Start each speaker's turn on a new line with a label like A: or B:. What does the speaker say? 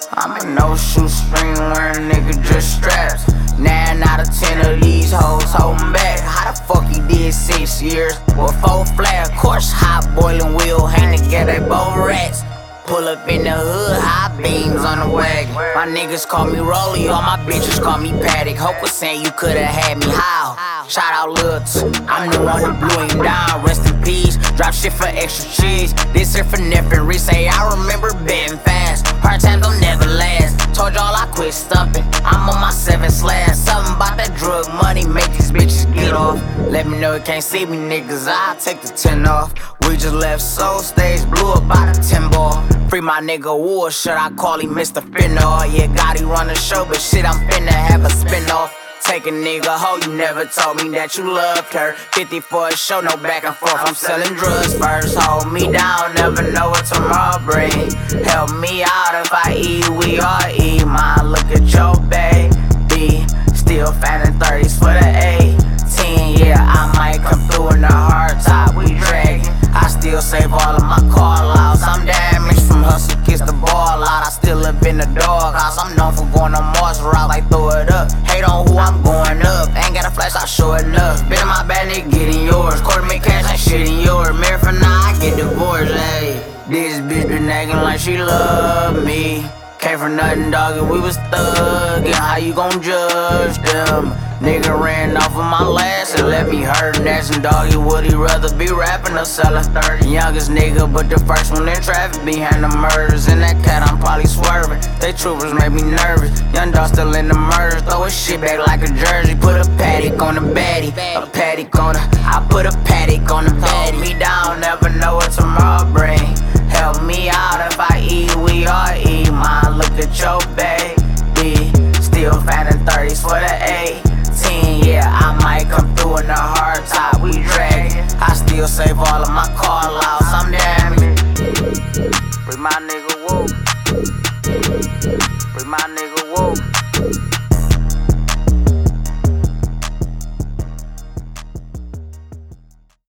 A: I'm a no-shoe string wearing nigga, just straps. 9 out of 10 of these hoes holding back. How the fuck you did 6 years with 4 flat? Of course, hot boiling wheel hang together, both rats. Pull up in the hood, high beams on the wagon. My niggas call me Rolly, all my bitches call me Paddock. Hope was saying you coulda had me how? Shout out Lil T, I'm the one who blew him down, rest in peace. Drop shit for extra cheese, this here for Neffin. Say I remember betting fast, hard times don't never last. Told y'all I quit stumping, I'm on my 7th slash. Something about that drug money, make these bitches get off. Let me know you can't see me niggas, I'll take the 10 off. We just left Soul Stage, blew up by the 10 ball. Free my nigga Wood, should I call him Mr. Finna? Yeah, Gotti run the show, but shit, I'm finna have a spin-off. Take a nigga hoe, you never told me that you loved her. 50 for a show, no back and forth, I'm selling drugs first. Hold me down, never know what tomorrow bring. Help me out if I eat, we all eat. Mine, look at your baby, still fanning 30s for the 18. Yeah, I might come through in the hard top, we dragging. I still save all of my call-outs, I'm damaged from hustle, kiss the ball out. I still live in the doghouse, I'm known for going on Mars route, like throw it up. Hate on who I'm going up, ain't got a flash, I sure enough. Been in my bag, nigga, getting yours. Quarter make cash, ain't shit in yours. Married for now, I get divorced, ayy. This bitch been acting like she love me. Came for nothing, dog, and we was thuggin'. How you gon' judge them? Nigga ran off of my last and let me hurt. Asking doggy, would he rather be rapping or selling 30? Youngest nigga, but the first one in traffic behind the murders. In that cat, I'm probably swerving. They troopers make me nervous. Young dog still in the murders. Throw his shit back like a jersey. Put a paddock on the baddie, a paddock on the. I put a paddock on the baddie. Hold me down, never know what tomorrow bring. Help me out if I eat, we all eat. Mine, look at your baby, still fanning 30s for the 18. Yeah, I might come through in the hard top, we dragging. I still save all of my call-outs, I'm damaged. Free my nigga Woo, free my nigga Woo.